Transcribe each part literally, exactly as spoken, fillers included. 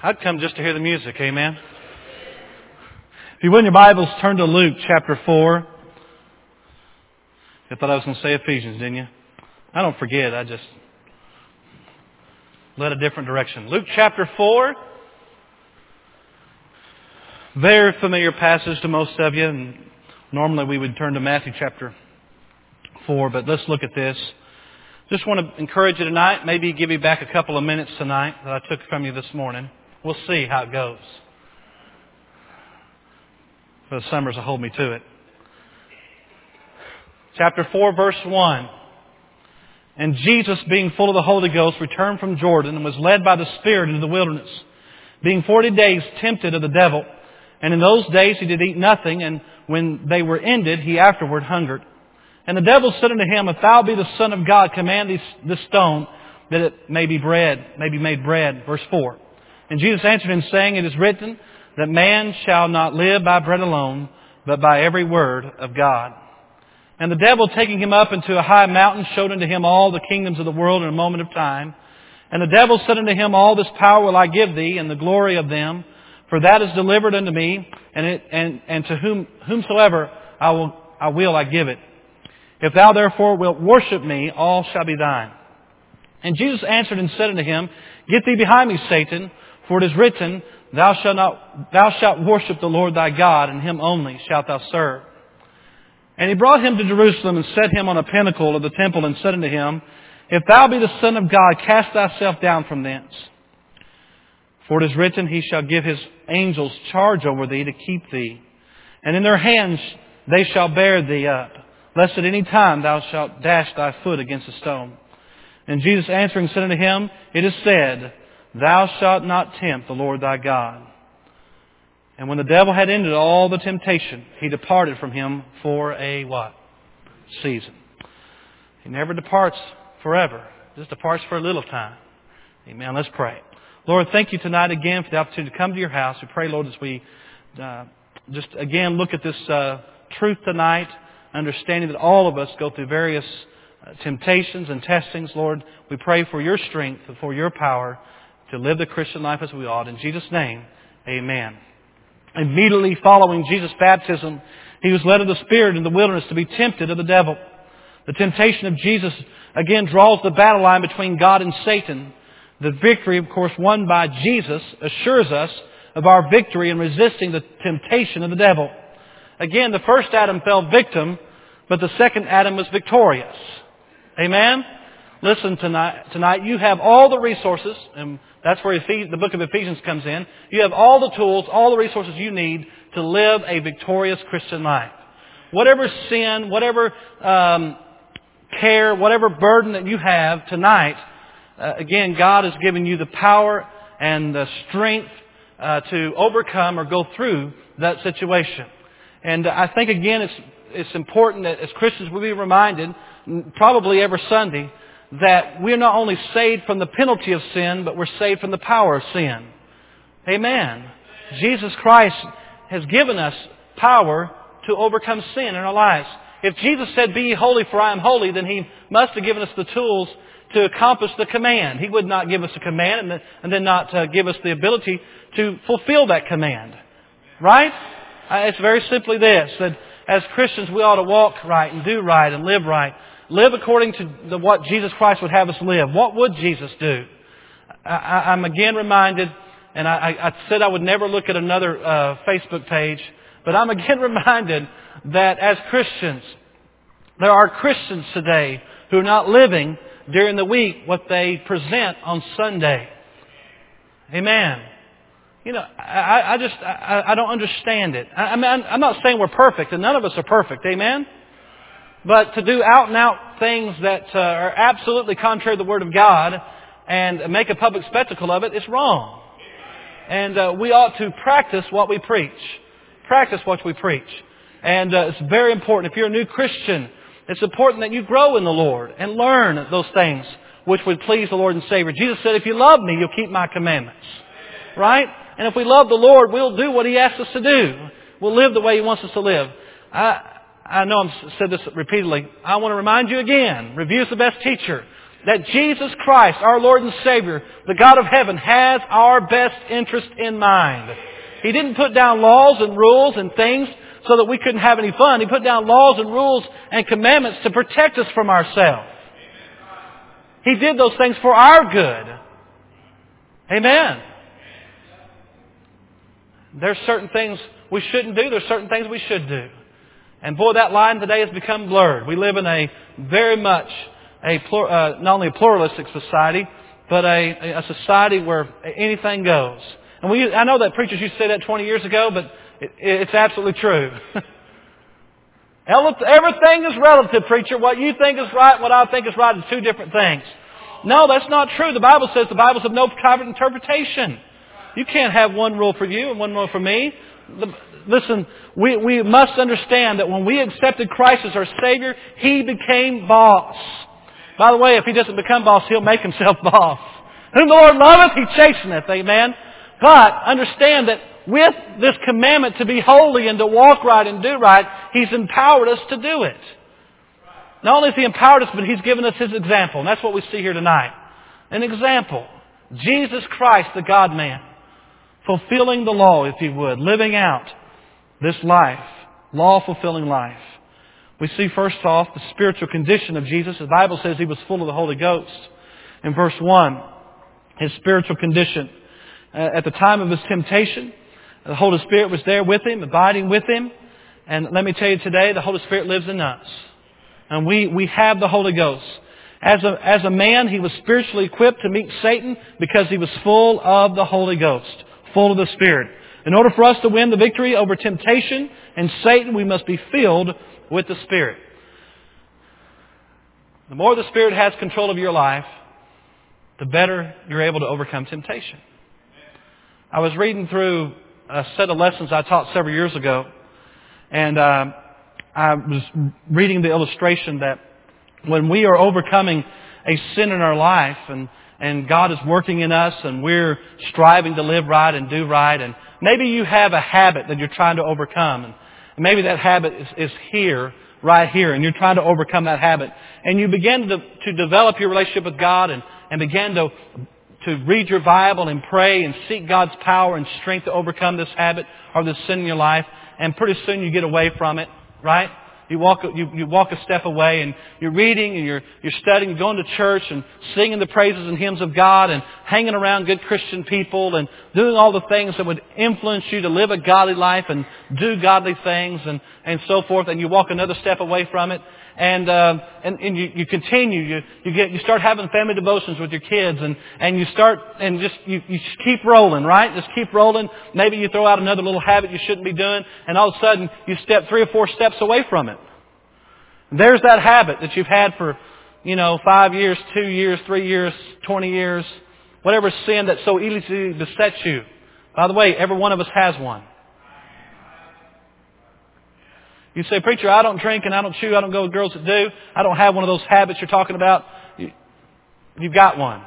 I'd come just to hear the music, amen? If you will in your Bibles, turn to Luke chapter four. You thought I was going to say Ephesians, didn't you? I don't forget, I just led a different direction. Luke chapter four. Very familiar passage to most of you, and normally we would turn to Matthew chapter four, but let's look at this. Just want to encourage you tonight, maybe give you back a couple of minutes tonight that I took from you this morning. We'll see how it goes. But the summers will hold me to it. Chapter four, verse one. And Jesus, being full of the Holy Ghost, returned from Jordan and was led by the Spirit into the wilderness, being forty days tempted of the devil. And in those days he did eat nothing, and when they were ended, he afterward hungered. And the devil said unto him, If thou be the Son of God, command this stone that it may be bread, may be made bread. Verse four. And Jesus answered him, saying, It is written that man shall not live by bread alone, but by every word of God. And the devil, taking him up into a high mountain, showed unto him all the kingdoms of the world in a moment of time. And the devil said unto him, All this power will I give thee, and the glory of them, for that is delivered unto me, and it, and, and to whom whomsoever I will I will I give it. If thou therefore wilt worship me, all shall be thine. And Jesus answered and said unto him, Get thee behind me, Satan, for it is written, Thou shalt not, thou shalt worship the Lord thy God, and him only shalt thou serve. And he brought him to Jerusalem and set him on a pinnacle of the temple and said unto him, If thou be the Son of God, cast thyself down from thence. For it is written, He shall give His angels charge over thee to keep thee. And in their hands they shall bear thee up, lest at any time thou shalt dash thy foot against a stone. And Jesus answering said unto him, It is said, Thou shalt not tempt the Lord thy God. And when the devil had ended all the temptation, he departed from him for a what? Season. He never departs forever. Just departs for a little time. Amen. Let's pray. Lord, thank you tonight again for the opportunity to come to your house. We pray, Lord, as we uh, just again look at this uh, truth tonight, understanding that all of us go through various uh, temptations and testings. Lord, we pray for your strength and for your power to live the Christian life as we ought. In Jesus' name, amen. Immediately following Jesus' baptism, he was led of the Spirit in the wilderness to be tempted of the devil. The temptation of Jesus again draws the battle line between God and Satan. The victory, of course, won by Jesus assures us of our victory in resisting the temptation of the devil. Again, the first Adam fell victim, but the second Adam was victorious. Amen? Listen, tonight, tonight you have all the resources, and that's where the book of Ephesians comes in. You have all the tools, all the resources you need to live a victorious Christian life. Whatever sin, whatever um, care, whatever burden that you have tonight, uh, again, God has given you the power and the strength uh, to overcome or go through that situation. And I think, again, it's, it's important that as Christians we be reminded, probably every Sunday, that we're not only saved from the penalty of sin, but we're saved from the power of sin. Amen. Jesus Christ has given us power to overcome sin in our lives. If Jesus said, Be ye holy, for I am holy, then He must have given us the tools to accomplish the command. He would not give us a command and then, and then not uh, give us the ability to fulfill that command. Right? Uh, it's very simply this, that as Christians we ought to walk right and do right and live right. Live according to the, what Jesus Christ would have us live. What would Jesus do? I, I, I'm again reminded, and I, I said I would never look at another uh, Facebook page, but I'm again reminded that as Christians, there are Christians today who are not living during the week what they present on Sunday. Amen. You know, I, I just, I, I don't understand it. I, I mean, I'm not saying we're perfect, and none of us are perfect. Amen? But to do out and out things that uh, are absolutely contrary to the Word of God and make a public spectacle of it is wrong. And uh, we ought to practice what we preach. Practice what we preach. And uh, it's very important. If you're a new Christian, it's important that you grow in the Lord and learn those things which would please the Lord and Savior. Jesus said, If you love me, you'll keep my commandments. Right? And if we love the Lord, we'll do what He asks us to do. We'll live the way He wants us to live. I, I know I've said this repeatedly. I want to remind you again, review is the best teacher. that Jesus Christ, our Lord and Savior, the God of heaven, has our best interest in mind. He didn't put down laws and rules and things so that we couldn't have any fun. He put down laws and rules and commandments to protect us from ourselves. He did those things for our good. Amen. There's certain things we shouldn't do. There's certain things we should do. And boy, that line today has become blurred. We live in a very much a uh, not only a pluralistic society, but a, a society where anything goes. And we, I know that preachers used to say that twenty years ago, but it, it's absolutely true. Everything is relative, preacher. What you think is right, what I think is right is two different things. No, that's not true. The Bible says the Bible's of no private interpretation. You can't have one rule for you and one rule for me. The, listen, we, we must understand that when we accepted Christ as our Savior, He became boss. By the way, if He doesn't become boss, He'll make Himself boss. Whom the Lord loveth, He chasteneth. Amen. But understand that with this commandment to be holy and to walk right and do right, He's empowered us to do it. Not only has He empowered us, but He's given us His example. And that's what we see here tonight. An example. Jesus Christ, the God-man, fulfilling the law, if you would, living out this life, law-fulfilling life. We see first off the spiritual condition of Jesus. The Bible says He was full of the Holy Ghost. In verse one, His spiritual condition. Uh, at the time of His temptation, the Holy Spirit was there with Him, abiding with Him. And let me tell you today, the Holy Spirit lives in us. And we, we have the Holy Ghost. As a, as a man, He was spiritually equipped to meet Satan because He was full of the Holy Ghost, full of the Spirit. In order for us to win the victory over temptation and Satan, we must be filled with the Spirit. The more the Spirit has control of your life, the better you're able to overcome temptation. I was reading through a set of lessons I taught several years ago, and uh, I was reading the illustration that when we are overcoming a sin in our life and, and God is working in us and we're striving to live right and do right, and maybe you have a habit that you're trying to overcome, and maybe that habit is, is here, right here, and you're trying to overcome that habit, and you begin to, to develop your relationship with God and, and begin to to read your Bible and pray and seek God's power and strength to overcome this habit or this sin in your life. And pretty soon you get away from it, right? You walk, you, you walk a step away and you're reading and you're, you're studying, you're going to church and singing the praises and hymns of God and hanging around good Christian people and doing all the things that would influence you to live a godly life and do godly things and, and so forth. And you walk another step away from it. And, uh, and, and you, you continue, you, you get, you start having family devotions with your kids and, and you start, and just, you, you just keep rolling, right? Just keep rolling. Maybe you throw out another little habit you shouldn't be doing and all of a sudden you step three or four steps away from it. There's that habit that you've had for, you know, five years, two years, three years, twenty years, whatever sin that so easily besets you. By the way, every one of us has one. You say, preacher, I don't drink and I don't chew. I don't go with girls that do. I don't have one of those habits you're talking about. You, you've got one.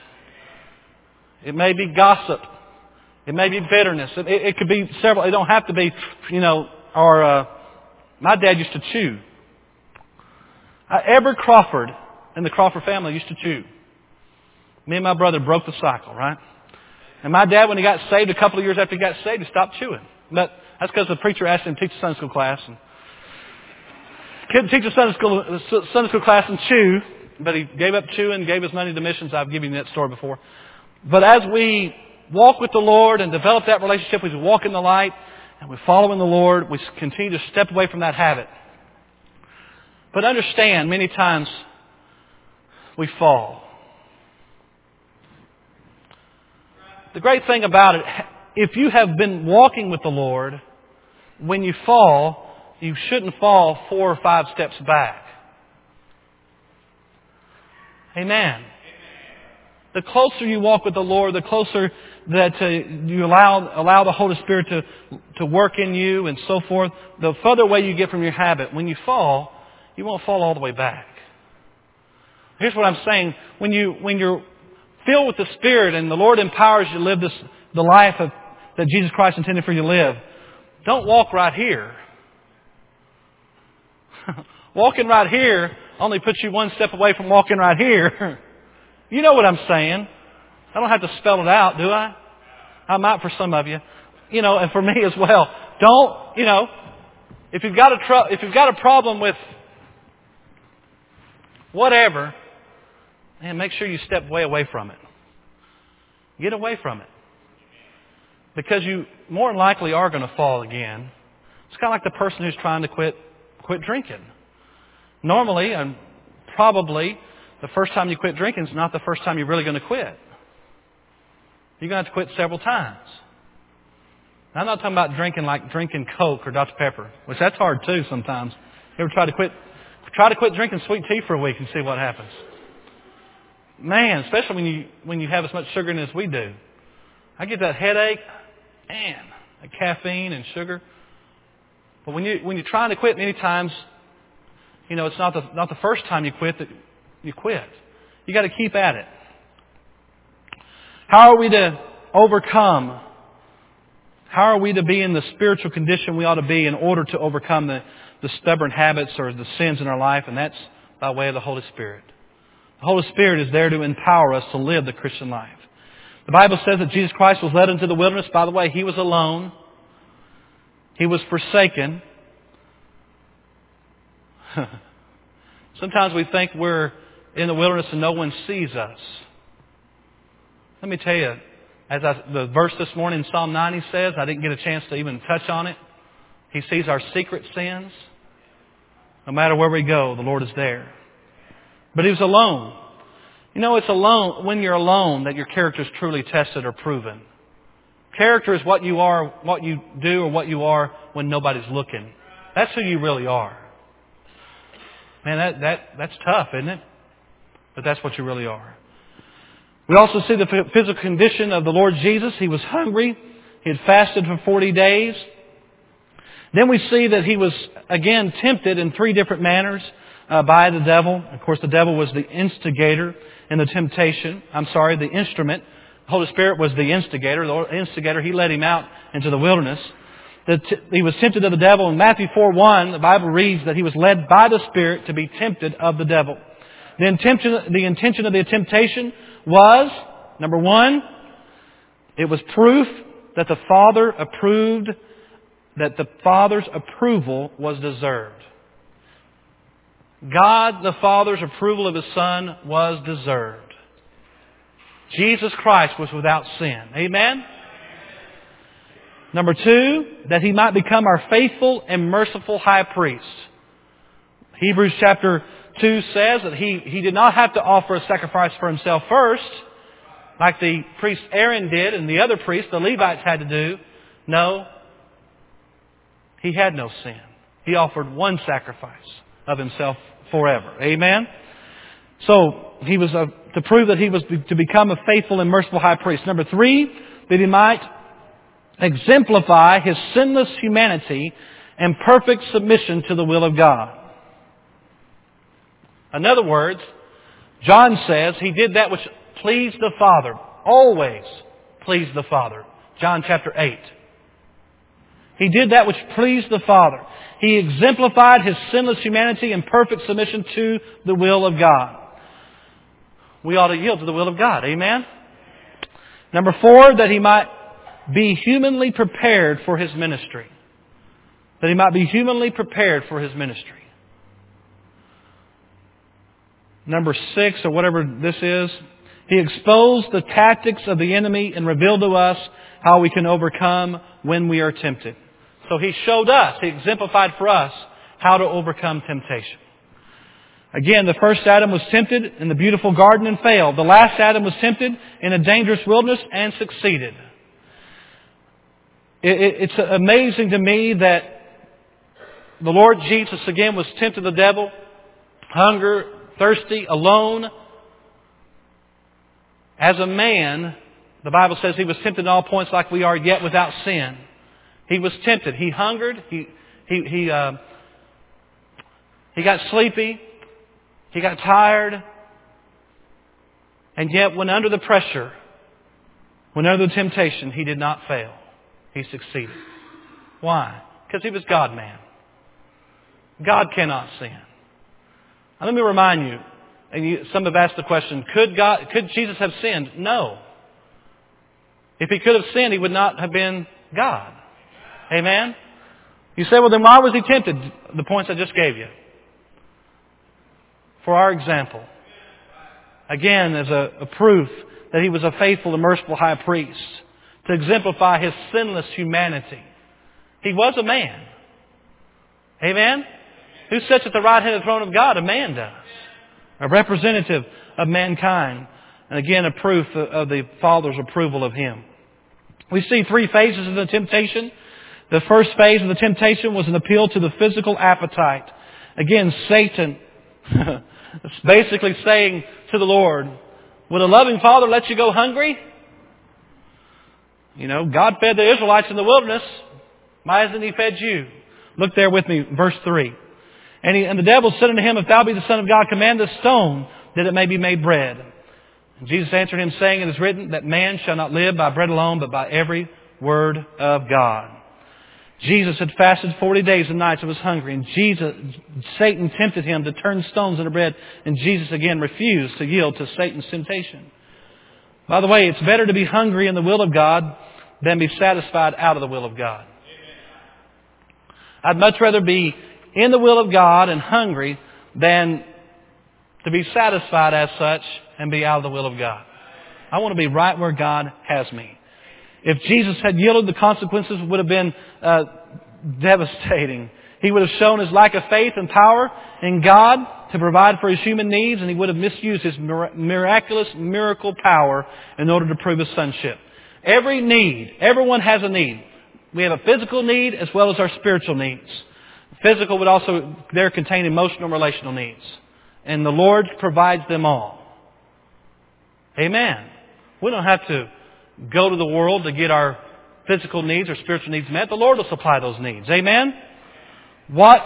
It may be gossip. It may be bitterness. It, it, it could be several. It don't have to be, you know, or uh, my dad used to chew. Uh, Edward Crawford and the Crawford family used to chew. Me and my brother broke the cycle, right? And my dad, when he got saved, a couple of years after he got saved, he stopped chewing. But that's because the preacher asked him to teach a Sunday school class. And couldn't teach a Sunday school, Sunday school class and chew, but he gave up chewing, gave his money to missions. I've given you that story before. But as we walk with the Lord and develop that relationship, we walk in the light and we follow in the Lord, we continue to step away from that habit. But understand, many times we fall. The great thing about it, if you have been walking with the Lord, when you fall, you shouldn't fall four or five steps back. Amen. The closer you walk with the Lord, the closer that uh, you allow allow the Holy Spirit to to work in you and so forth, the further away you get from your habit. When you fall, you won't fall all the way back. Here's what I'm saying. When you when you're filled with the Spirit and the Lord empowers you to live this the life of, that Jesus Christ intended for you to live, don't walk right here. Walking right here only puts you one step away from walking right here. You know what I'm saying. I don't have to spell it out, do I? I might for some of you. You know, and for me as well. Don't, you know, if you've got a tr- if you've got a problem with whatever, man, make sure you step way away from it. Get away from it. Because you more than likely are going to fall again. It's kind of like the person who's trying to quit quit drinking. Normally, and probably, the first time you quit drinking is not the first time you're really going to quit. You're going to have to quit several times. Now, I'm not talking about drinking like drinking Coke or Doctor Pepper, which that's hard too sometimes. You ever try to quit try to quit drinking sweet tea for a week and see what happens? Man, especially when you when you have as much sugar in it as we do. I get that headache, man, the caffeine and sugar. But when you when you're trying to quit, many times, you know, it's not the not the first time you quit that you quit. You got to keep at it. How are we to overcome? How are we to be in the spiritual condition we ought to be in order to overcome the, the stubborn habits or the sins in our life? And that's by way of the Holy Spirit. The Holy Spirit is there to empower us to live the Christian life. The Bible says that Jesus Christ was led into the wilderness. By the way, He was alone. He was forsaken. Sometimes we think we're in the wilderness and no one sees us. Let me tell you, as I, the verse this morning in Psalm ninety says, I didn't get a chance to even touch on it. He sees our secret sins. No matter where we go, the Lord is there. But He was alone. You know, it's alone when you're alone that your character is truly tested or proven. Character is what you are, what you do, or what you are when nobody's looking. That's who you really are. Man, that, that that's tough, isn't it? But that's what you really are. We also see the physical condition of the Lord Jesus. He was hungry. He had fasted for forty days. Then we see that He was, again, tempted in three different manners uh, by the devil. Of course, the devil was the instigator in the temptation. I'm sorry, the instrument. The Holy Spirit was the instigator. The instigator, He led Him out into the wilderness. The t- he was tempted of the devil. In Matthew four one, the Bible reads that He was led by the Spirit to be tempted of the devil. The intention, the intention of the temptation was, number one, it was proof that the Father approved, that the Father's approval was deserved. God the Father's approval of His Son was deserved. Jesus Christ was without sin. Amen? Number two, that He might become our faithful and merciful high priest. Hebrews chapter two says that he, he did not have to offer a sacrifice for Himself first, like the priest Aaron did and the other priests, the Levites, had to do. No, He had no sin. He offered one sacrifice of Himself forever. Amen? So, He was a, to prove that He was to become a faithful and merciful high priest. Number three, that He might exemplify His sinless humanity and perfect submission to the will of God. In other words, John says He did that which pleased the Father. Always pleased the Father. John chapter eight. He did that which pleased the Father. He exemplified His sinless humanity and perfect submission to the will of God. We ought to yield to the will of God. Amen? Number four, that He might be humanly prepared for His ministry. That He might be humanly prepared for His ministry. Number six, or whatever this is, He exposed the tactics of the enemy and revealed to us how we can overcome when we are tempted. So He showed us, He exemplified for us how to overcome temptation. Again, the first Adam was tempted in the beautiful garden and failed. The last Adam was tempted in a dangerous wilderness and succeeded. It's amazing to me that the Lord Jesus, again, was tempted of the devil, hunger, thirsty, alone. As a man, the Bible says He was tempted in all points like we are, yet without sin. He was tempted. He hungered. He he he uh, he got sleepy. He got tired. And yet, when under the pressure, when under the temptation, He did not fail. He succeeded. Why? Because He was God-man. God cannot sin. Now, let me remind you, and you, some have asked the question, could God, could Jesus have sinned? No. If He could have sinned, He would not have been God. Amen? You say, well, then why was He tempted? The points I just gave you. For our example. Again, as a, a proof that He was a faithful and merciful high priest. To exemplify His sinless humanity. He was a man. Amen? Who sits at the right hand of the throne of God? A man does. A representative of mankind. And again, a proof of the Father's approval of Him. We see three phases of the temptation. The first phase of the temptation was an appeal to the physical appetite. Again, Satan is basically saying to the Lord, would a loving Father let you go hungry? You know, God fed the Israelites in the wilderness. Why hasn't He fed you? Look there with me, verse three. And, he, and the devil said unto him, if thou be the Son of God, command this stone that it may be made bread. And Jesus answered him, saying, it is written that man shall not live by bread alone, but by every word of God. Jesus had fasted forty days and nights and was hungry. And Jesus, Satan tempted Him to turn stones into bread. And Jesus again refused to yield to Satan's temptation. By the way, it's better to be hungry in the will of God than be satisfied out of the will of God. I'd much rather be in the will of God and hungry than to be satisfied as such and be out of the will of God. I want to be right where God has me. If Jesus had yielded, the consequences would have been uh, devastating. He would have shown His lack of faith and power in God to provide for His human needs, and He would have misused His miraculous miracle power in order to prove His sonship. Every need, everyone has a need. We have a physical need as well as our spiritual needs. Physical would also there contain emotional and relational needs. And the Lord provides them all. Amen. We don't have to go to the world to get our physical needs or spiritual needs met. The Lord will supply those needs. Amen. What,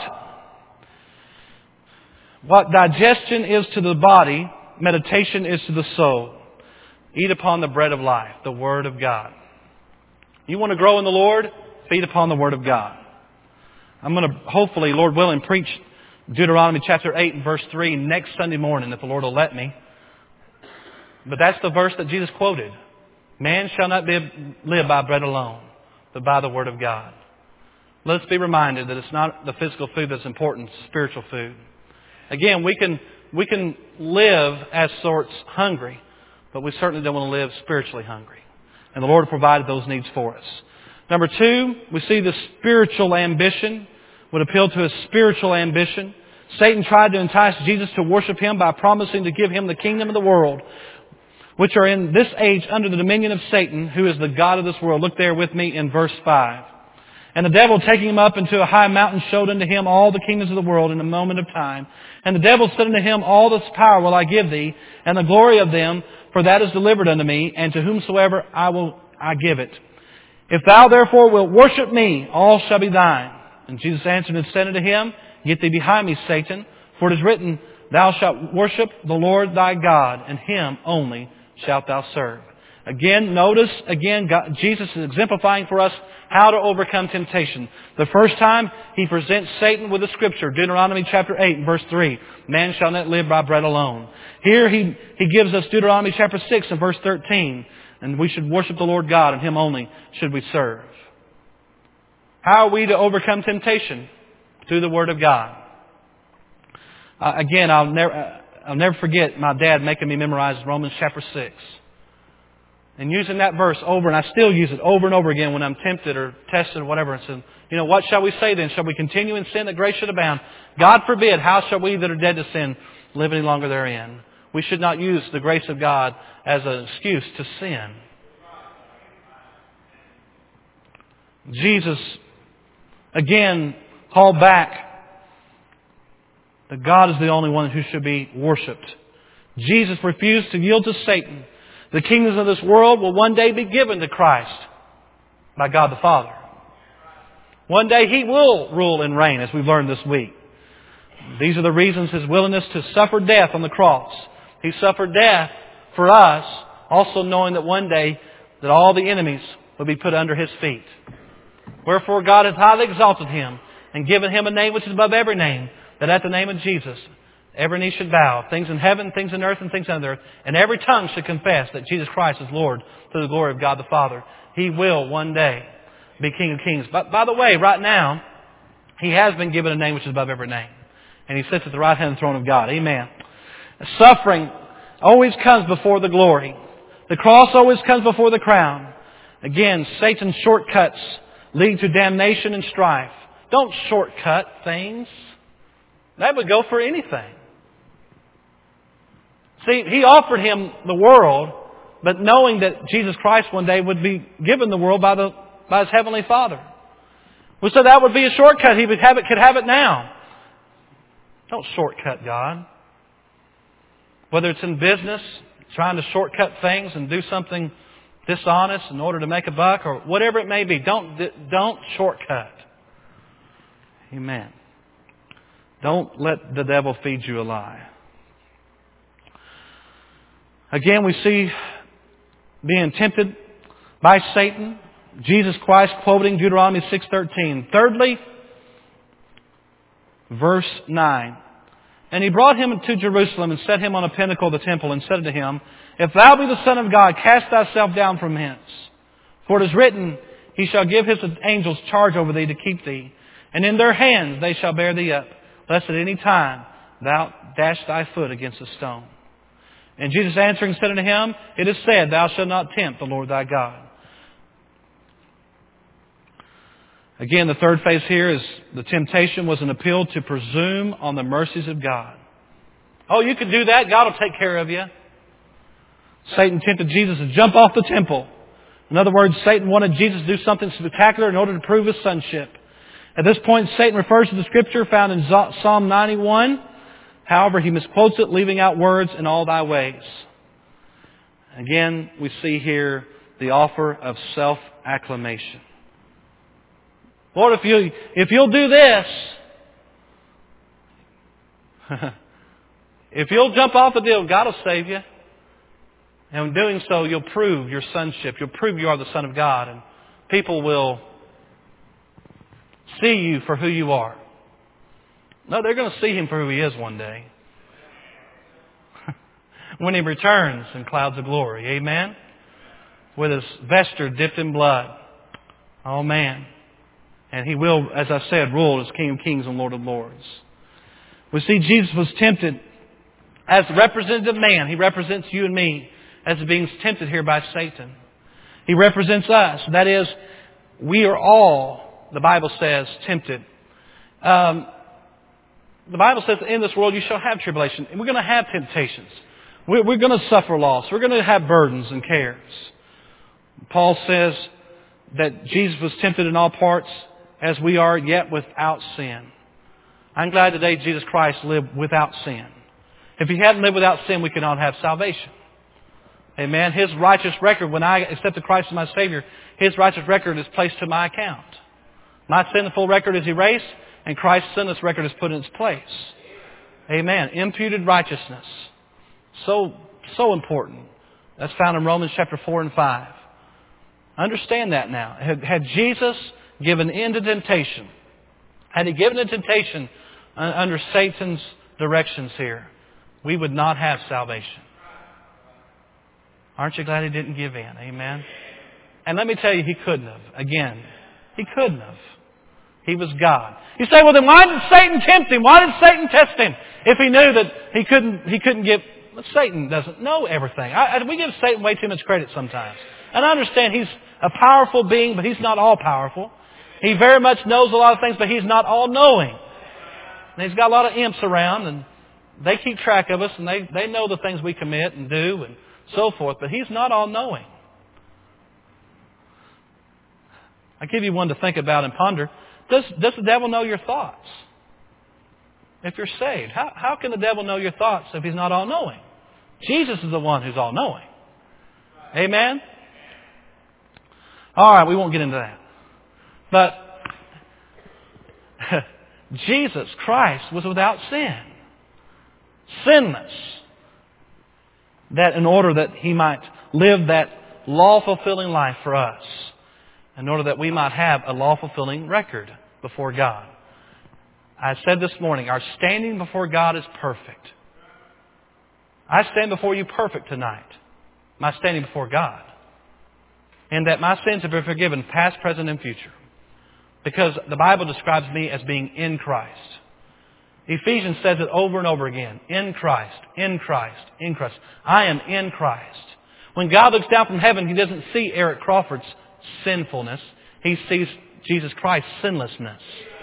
what digestion is to the body, meditation is to the soul. Eat upon the bread of life, the Word of God. You want to grow in the Lord? Feed upon the Word of God. I'm going to, hopefully, Lord willing, preach Deuteronomy chapter eight and verse three next Sunday morning, if the Lord will let me. But that's the verse that Jesus quoted. Man shall not be, live by bread alone, but by the Word of God. Let's be reminded that it's not the physical food that's important, it's spiritual food. Again, we can, we can live as sorts hungry, but we certainly don't want to live spiritually hungry. And the Lord provided those needs for us. Number two, we see the spiritual ambition would appeal to his spiritual ambition. Satan tried to entice Jesus to worship Him by promising to give Him the kingdom of the world, which are in this age under the dominion of Satan, who is the God of this world. Look there with me in verse five. And the devil, taking Him up into a high mountain, showed unto Him all the kingdoms of the world in a moment of time. And the devil said unto Him, all this power will I give Thee, and the glory of them, for that is delivered unto me, and to whomsoever I will I give it. If thou therefore wilt worship me, all shall be thine. And Jesus answered and said unto him, get thee behind me, Satan, for it is written, thou shalt worship the Lord thy God, and Him only shalt thou serve. Again, notice, again, God, Jesus is exemplifying for us how to overcome temptation. The first time, He presents Satan with the Scripture, Deuteronomy chapter eight, verse three. Man shall not live by bread alone. Here He, he gives us Deuteronomy chapter six and verse thirteen. And we should worship the Lord God, and Him only should we serve. How are we to overcome temptation? Through the Word of God. Uh, again, I'll never, uh, I'll never forget my dad making me memorize Romans chapter six. And using that verse over, and I still use it over and over again when I'm tempted or tested or whatever. And said, you know, what shall we say then? Shall we continue in sin that grace should abound? God forbid, how shall we that are dead to sin live any longer therein? We should not use the grace of God as an excuse to sin. Jesus, again, called back that God is the only one who should be worshipped. Jesus refused to yield to Satan. The kingdoms of this world will one day be given to Christ by God the Father. One day He will rule and reign, as we've learned this week. These are the reasons His willingness to suffer death on the cross. He suffered death for us, also knowing that one day that all the enemies will be put under His feet. Wherefore God has highly exalted Him and given Him a name which is above every name, that at the name of Jesus Every knee should bow, things in heaven, things in earth, and things under the earth. And every tongue should confess that Jesus Christ is Lord to the glory of God the Father. He will one day be King of Kings. But by the way, right now, He has been given a name which is above every name. And He sits at the right hand of the throne of God. Amen. Suffering always comes before the glory. The cross always comes before the crown. Again, Satan's shortcuts lead to damnation and strife. Don't shortcut things. That would go for anything. See, He offered him the world, but knowing that Jesus Christ one day would be given the world by the by His Heavenly Father. We said that would be a shortcut. He would have it, could have it now. Don't shortcut God. Whether it's in business, trying to shortcut things and do something dishonest in order to make a buck, or whatever it may be, don't don't shortcut. Amen. Don't let the devil feed you a lie. Again, we see being tempted by Satan. Jesus Christ quoting Deuteronomy six thirteen. Thirdly, verse nine. And He brought him to Jerusalem and set him on a pinnacle of the temple and said to him, If thou be the Son of God, cast thyself down from hence. For it is written, He shall give His angels charge over thee to keep thee. And in their hands they shall bear thee up, lest at any time thou dash thy foot against a stone. And Jesus answering said unto him, It is said, Thou shalt not tempt the Lord thy God. Again, the third phase here is the temptation was an appeal to presume on the mercies of God. Oh, you can do that. God will take care of you. Satan tempted Jesus to jump off the temple. In other words, Satan wanted Jesus to do something spectacular in order to prove His sonship. At this point, Satan refers to the scripture found in Psalm ninety-one. However, he misquotes it, leaving out words, in all thy ways. Again, we see here the offer of self-acclamation. Lord, if you, if you'll do this, if you'll jump off the deal, God will save you. And in doing so, you'll prove your sonship. You'll prove you are the Son of God. And people will see you for who you are. No, they're going to see Him for who He is one day. When He returns in clouds of glory. Amen? With His vesture dipped in blood. Oh, man. And He will, as I said, rule as King of Kings and Lord of Lords. We see Jesus was tempted as the representative man. He represents you and me as being tempted here by Satan. He represents us. That is, we are all, the Bible says, tempted. Um, the Bible says, in this world you shall have tribulation. And we're going to have temptations. We're, we're going to suffer loss. We're going to have burdens and cares. Paul says that Jesus was tempted in all parts as we are, yet without sin. I'm glad today Jesus Christ lived without sin. If He hadn't lived without sin, we could not have salvation. Amen. His righteous record, when I accepted Christ as my Savior, His righteous record is placed to my account. My sinful record is erased, and Christ's sinless record is put in its place. Amen. Imputed righteousness. So, so important. That's found in Romans chapter four and five. Understand that now. Had, had Jesus given in to temptation, had He given in temptation under Satan's directions here, we would not have salvation. Aren't you glad He didn't give in? Amen. And let me tell you, He couldn't have. Again, He couldn't have. He was God. You say, well then why did Satan tempt Him? Why did Satan test Him? If He knew that He couldn't, He couldn't give... Satan doesn't know everything. I, I, we give Satan way too much credit sometimes. And I understand He's a powerful being, but He's not all powerful. He very much knows a lot of things, but He's not all knowing. And He's got a lot of imps around, and they keep track of us, and they, they know the things we commit and do and so forth, but He's not all knowing. I give you one to think about and ponder. Does, does the devil know your thoughts? If you're saved, how, how can the devil know your thoughts if he's not all knowing? Jesus is the one who's all knowing. Amen? All right, we won't get into that. But Jesus Christ was without sin. Sinless. That in order that He might live that law-fulfilling life for us. In order that we might have a law-fulfilling record before God. I said this morning, our standing before God is perfect. I stand before you perfect tonight. My standing before God. And that my sins have been forgiven, past, present, and future. Because the Bible describes me as being in Christ. Ephesians says it over and over again. In Christ, in Christ, in Christ. I am in Christ. When God looks down from heaven, He doesn't see Eric Crawford's sinfulness. He sees Jesus Christ's sinlessness.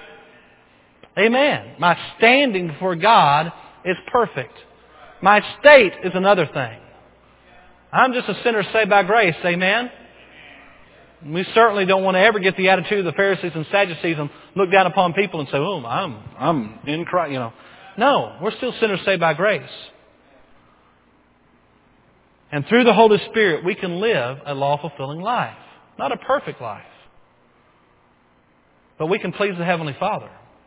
Amen. My standing before God is perfect. My state is another thing. I'm just a sinner saved by grace. Amen. We certainly don't want to ever get the attitude of the Pharisees and Sadducees and look down upon people and say, "Oh, I'm I'm in Christ." You know, no, we're still sinners saved by grace. And through the Holy Spirit, we can live a law-fulfilling life, not a perfect life, but we can please the Heavenly Father.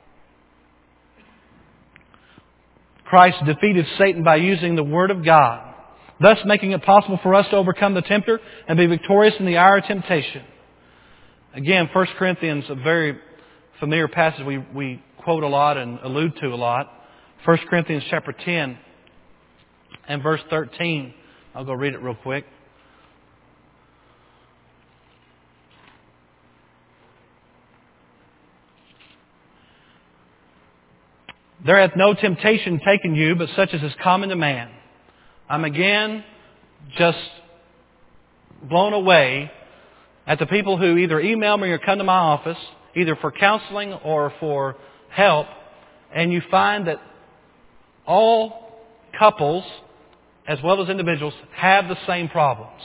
Christ defeated Satan by using the Word of God, thus making it possible for us to overcome the tempter and be victorious in the hour of temptation. Again, First Corinthians, a very familiar passage we, we quote a lot and allude to a lot. First Corinthians chapter ten and verse thirteen. I'll go read it real quick. There hath no temptation taken you, but such as is common to man. I'm again just blown away at the people who either email me or come to my office, either for counseling or for help, and you find that all couples, as well as individuals, have the same problems.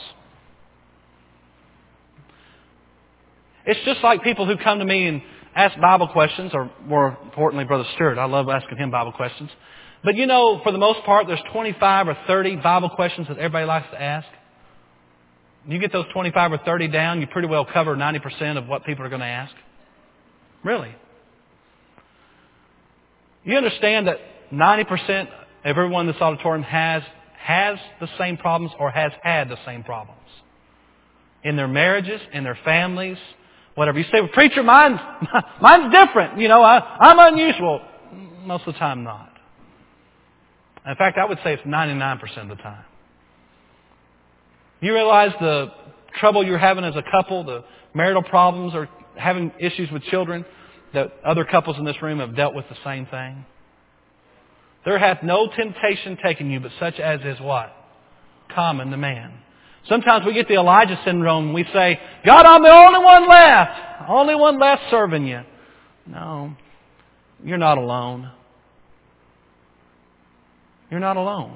It's just like people who come to me and ask Bible questions, or more importantly, Brother Stewart. I love asking him Bible questions. But you know, for the most part, there's twenty-five or thirty Bible questions that everybody likes to ask. You get those twenty-five or thirty down, you pretty well cover ninety percent of what people are going to ask. Really. You understand that ninety percent of everyone in this auditorium has, has the same problems or has had the same problems. In their marriages, in their families, whatever. You say, well, preacher, mine's, mine's different. You know, I, I'm unusual. Most of the time, not. In fact, I would say it's ninety-nine percent of the time. You realize the trouble you're having as a couple, the marital problems or having issues with children, that other couples in this room have dealt with the same thing? There hath no temptation taken you, but such as is what? Common to man. Sometimes we get the Elijah syndrome and we say, God, I'm the only one left. Only one left serving you. No, you're not alone. You're not alone.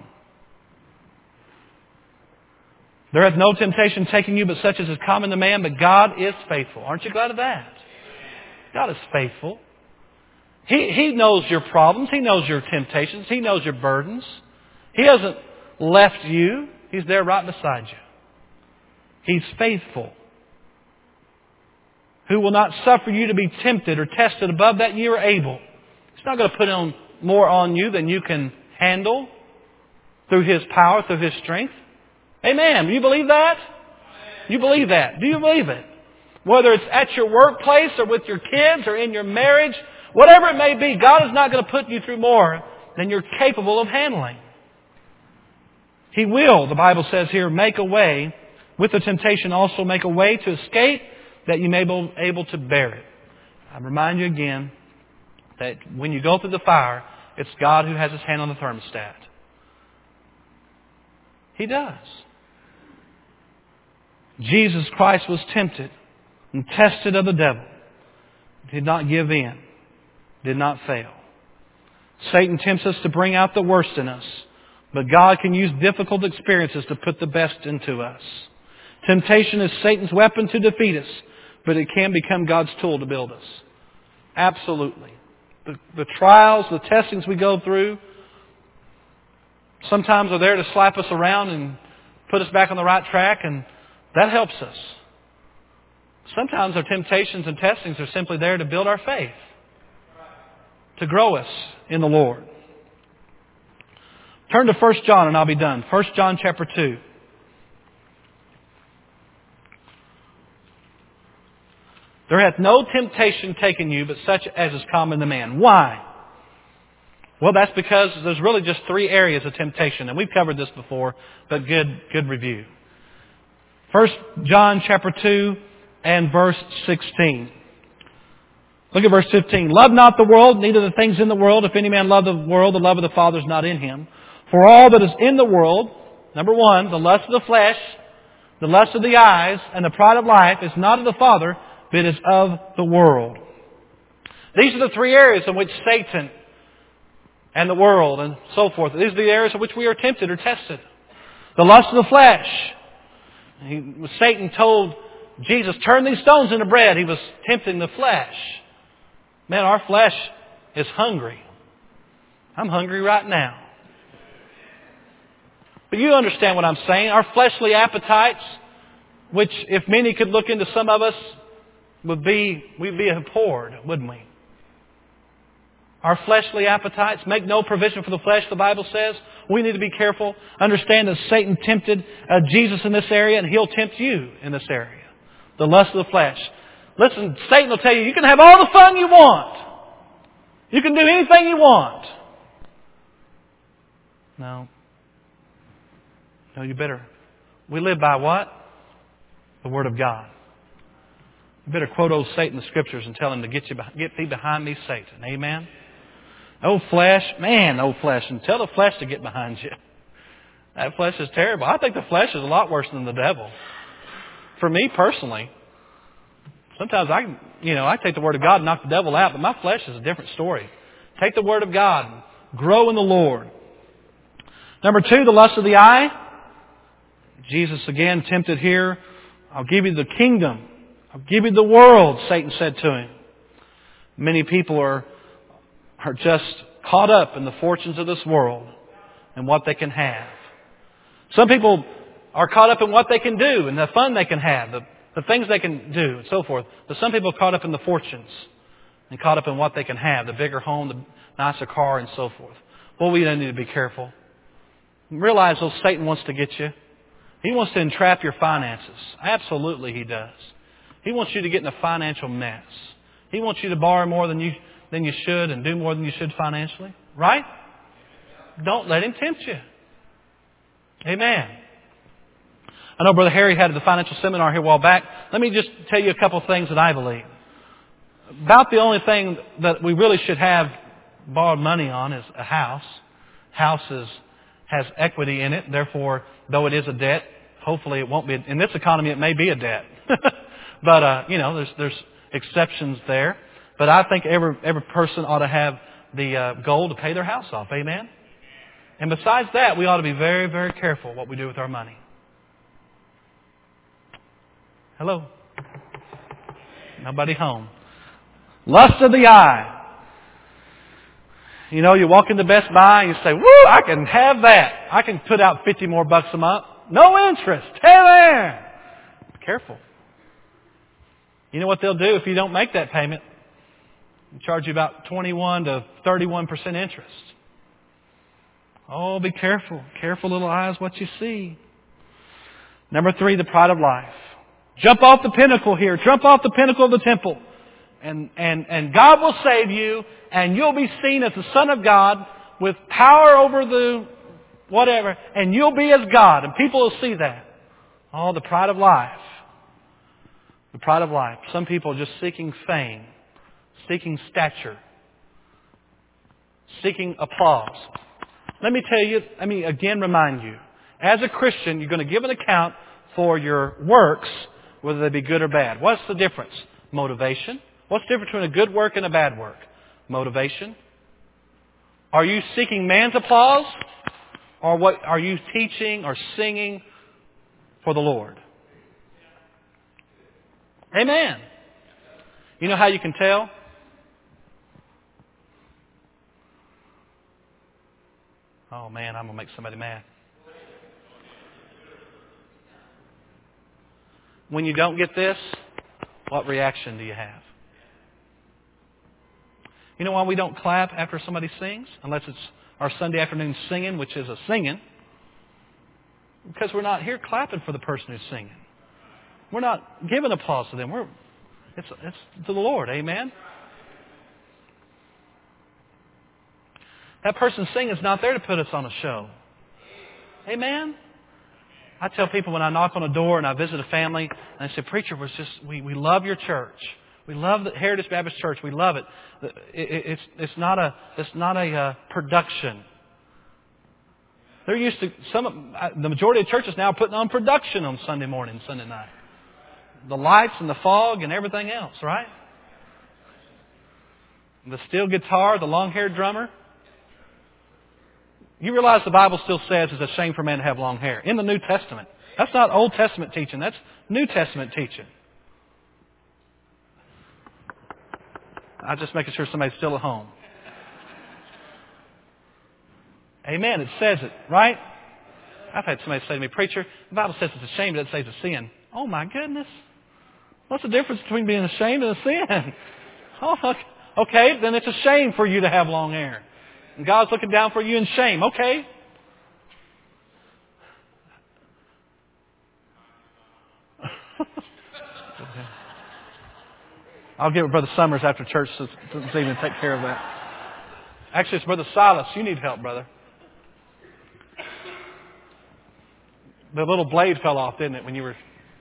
There hath no temptation taken you, but such as is common to man, but God is faithful. Aren't you glad of that? God is faithful. He, He knows your problems. He knows your temptations. He knows your burdens. He hasn't left you. He's there right beside you. He's faithful. Who will not suffer you to be tempted or tested above that you are able. He's not going to put on more on you than you can handle through His power, through His strength. Amen. Do you believe that? You believe that? Do you believe it? Whether it's at your workplace or with your kids or in your marriage, whatever it may be, God is not going to put you through more than you're capable of handling. He will, the Bible says here, make a way with the temptation, also make a way to escape that you may be able to bear it. I remind you again that when you go through the fire, it's God who has His hand on the thermostat. He does. Jesus Christ was tempted and tested of the devil. Did not give in. Did not fail. Satan tempts us to bring out the worst in us. But God can use difficult experiences to put the best into us. Temptation is Satan's weapon to defeat us. But it can become God's tool to build us. Absolutely. The, the trials, the testings we go through, sometimes are there to slap us around and put us back on the right track, and that helps us. Sometimes our temptations and testings are simply there to build our faith, to grow us in the Lord. Turn to First John and I'll be done. First John chapter two. There hath no temptation taken you, but such as is common to man. Why? Well, that's because there's really just three areas of temptation. And we've covered this before, but good, good review. First John chapter two and verse sixteen. Look at verse fifteen. Love not the world, neither the things in the world. If any man love the world, the love of the Father is not in him. For all that is in the world, number one, the lust of the flesh, the lust of the eyes, and the pride of life is not of the Father, but is of the world. These are the three areas in which Satan and the world and so forth, these are the areas in which we are tempted or tested. The lust of the flesh. He, Satan told Jesus, turn these stones into bread. He was tempting the flesh. Man, our flesh is hungry. I'm hungry right now. But you understand what I'm saying. Our fleshly appetites, which if many could look into some of us, would be, we'd be abhorred, wouldn't we? Our fleshly appetites make no provision for the flesh, the Bible says. We need to be careful. Understand that Satan tempted uh, Jesus in this area, and he'll tempt you in this area. The lust of the flesh. Listen, Satan will tell you, you can have all the fun you want. You can do anything you want. No. No, you better. We live by what? The Word of God. You better quote old Satan the Scriptures and tell him to get you get thee behind me, Satan. Amen? Oh, flesh. Man, oh, flesh. And tell the flesh to get behind you. That flesh is terrible. I think the flesh is a lot worse than the devil. For me personally, sometimes I, you know, I take the Word of God and knock the devil out, but my flesh is a different story. Take the Word of God and grow in the Lord. Number two, the lust of the eye. Jesus again tempted here. I'll give you the kingdom. I'll give you the world, Satan said to him. Many people are, are just caught up in the fortunes of this world and what they can have. Some people are caught up in what they can do and the fun they can have, the, the things they can do and so forth. But some people are caught up in the fortunes and caught up in what they can have, the bigger home, the nicer car and so forth. Well, we need to be careful. Realize, though, Satan wants to get you. He wants to entrap your finances. Absolutely he does. He wants you to get in a financial mess. He wants you to borrow more than you than you should and do more than you should financially. Right? Don't let him tempt you. Amen. I know Brother Harry had the financial seminar here a while back. Let me just tell you a couple of things that I believe. About the only thing that we really should have borrowed money on is a house. House is, has equity in it. Therefore, though it is a debt, hopefully it won't be. In this economy, it may be a debt. But, uh, you know, there's there's exceptions there. But I think every every person ought to have the uh, goal to pay their house off. Amen? And besides that, we ought to be very, very careful what we do with our money. Hello? Nobody home. Lust of the eye. You know, you walk into Best Buy and you say, woo, I can have that. I can put out fifty more bucks a month. No interest. Hey there. Be careful. You know what they'll do if you don't make that payment? They'll charge you about twenty-one to thirty-one percent interest. Oh, be careful. Careful, little eyes, what you see. Number three, the pride of life. Jump off the pinnacle here. Jump off the pinnacle of the temple. And, and, and God will save you, and you'll be seen as the Son of God with power over the whatever, and you'll be as God, and people will see that. Oh, the pride of life. The pride of life. Some people are just seeking fame, seeking stature, seeking applause. Let me tell you, let me again remind you, as a Christian, you're going to give an account for your works, whether they be good or bad. What's the difference? Motivation. What's the difference between a good work and a bad work? Motivation. Are you seeking man's applause? Or what are you teaching or singing for the Lord? Amen. You know how you can tell? Oh man, I'm going to make somebody mad. When you don't get this, what reaction do you have? You know why we don't clap after somebody sings? Unless it's our Sunday afternoon singing, which is a singing. Because we're not here clapping for the person who's singing. We're not giving applause to them. We're it's, it's to the Lord. Amen? That person singing is not there to put us on a show. Amen? I tell people when I knock on a door and I visit a family, and I say, preacher, was just we, we love your church. We love the Heritage Baptist Church. We love it. it, it it's, it's not a, it's not a uh, production. They're used to, some, the majority of churches now are putting on production on Sunday morning and Sunday night. The lights and the fog and everything else, right? The steel guitar, the long-haired drummer. You realize the Bible still says it's a shame for a man to have long hair. In the New Testament. That's not Old Testament teaching. That's New Testament teaching. I'm just making sure somebody's still at home. Amen. It says it, right? I've had somebody say to me, preacher, the Bible says it's a shame. It doesn't say it's a sin. Oh, my goodness. What's the difference between being ashamed and a sin? Oh, okay, then it's a shame for you to have long hair. And God's looking down for you in shame. Okay. I'll get with Brother Summers after church this evening to take care of that. Actually, it's Brother Silas. You need help, brother. The little blade fell off, didn't it, when you were...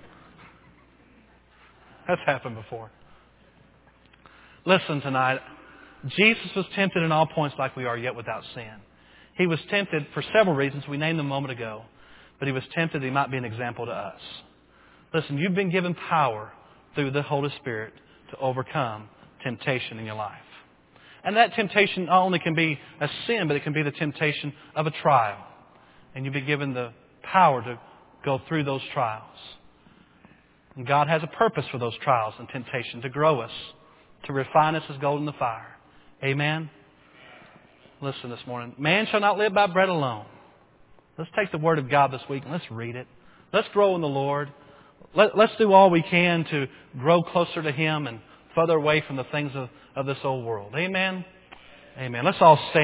That's happened before. Listen tonight. Jesus was tempted in all points like we are, yet without sin. He was tempted for several reasons. We named them a moment ago. But He was tempted that He might be an example to us. Listen, you've been given power through the Holy Spirit to overcome temptation in your life. And that temptation not only can be a sin, but it can be the temptation of a trial. And you've been given the power to go through those trials. And God has a purpose for those trials and temptation, to grow us, to refine us as gold in the fire. Amen? Listen this morning. Man shall not live by bread alone. Let's take the Word of God this week and let's read it. Let's grow in the Lord. Let, let's do all we can to grow closer to Him and further away from the things of, of this old world. Amen? Amen. Let's all stand.